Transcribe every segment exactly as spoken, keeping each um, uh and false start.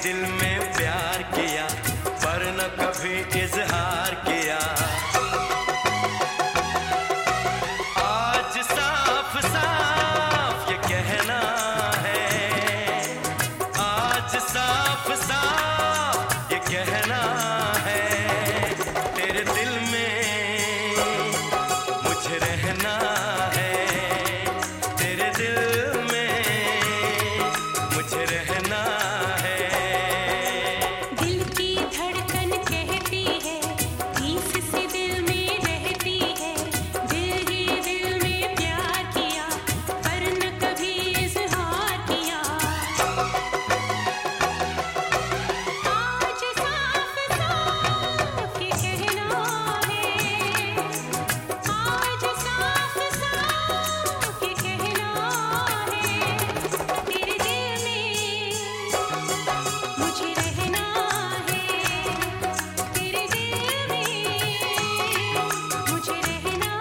दिल में प्यार किया पर न कभी इजहार किया। आज साफ साफ ये कहना है, आज साफ साफ ये कहना है, तेरे दिल में मुझे रहना है, तेरे दिल में मुझे रहना है। दिल की धड़कन कहती है, धीस से दिल में रहती है, दिल ही दिल में प्यार किया पर न कभी इजहार किया। आज साफ साफ ये कहना है, आज साफ साफ ये कहना है, तेरे दिल में मुझे रहना है, तेरे दिल में मुझे रहना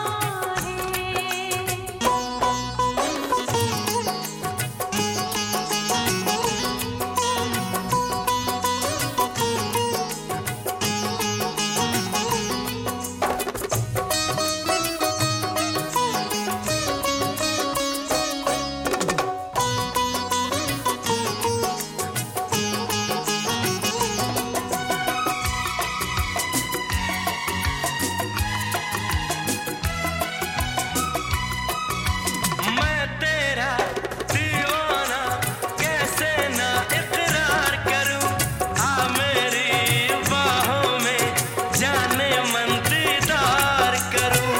मैं तेरा दीवाना कैसे ना इकरार करूं, आ मेरी बाहों में जाने मन दीदार करूं।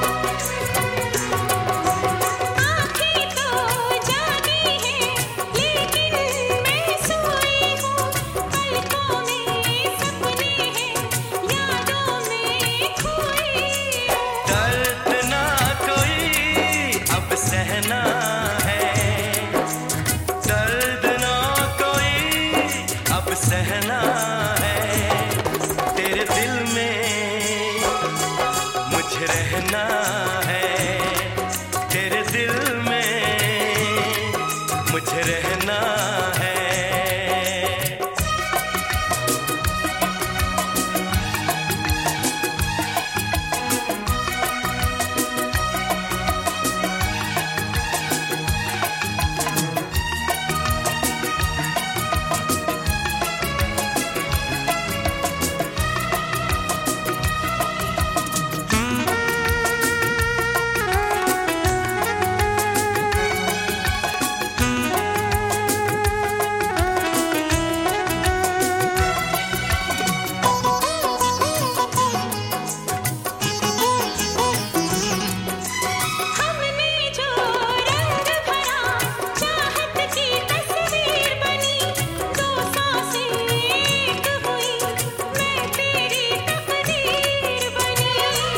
आँखें तो जागी हैं लेकिन मैं सोई हूँ, पलकों में सपने हैं, यादों में खोई हूँ। दर्द ना कोई अब सहना है, दर्द ना कोई अब सहना है, तेरे दिल में मुझे रहना है, तेरे दिल में मुझे रहना है। हमने जो रंग भरा चाहत की तस्वीर बनी, दो सांसें एक हुई, मैं तेरी तकदीर बनी।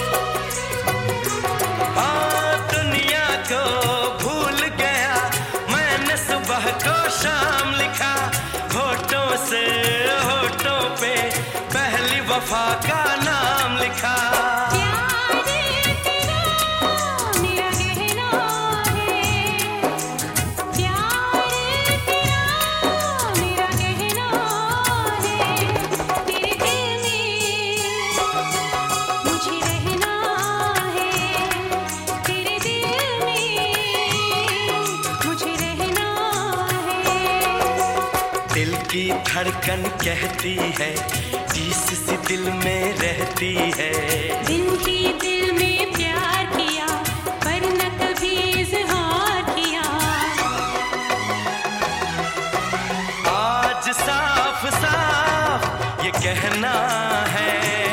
हाँ दुनिया को भूल गया मैंने, सुबह को शाम लिखा, होठों से होठों पे पहली वफा का नाम लिखा। प्यार तेरा मेरा कहना है, प्यार तेरा मेरा कहना है, तेरे दिल में मुझे रहना है, तेरे दिल में मुझे रहना है। दिल की धड़कन कहती है, टीस सी दिल में रहती है, दिल ही दिल में प्यार किया पर न कभी इजहार किया। आज साफ साफ ये कहना है,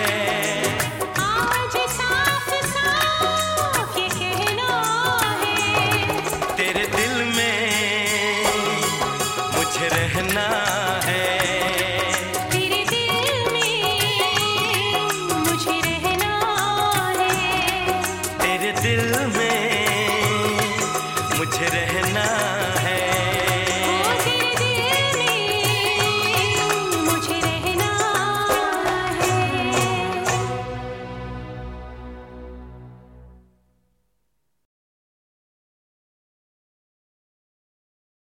आज साफ साफ ये कहना है, तेरे दिल में मुझे रहना है, तेरे दिल में मुझे रहना है, तेरे दिल में मुझे रहना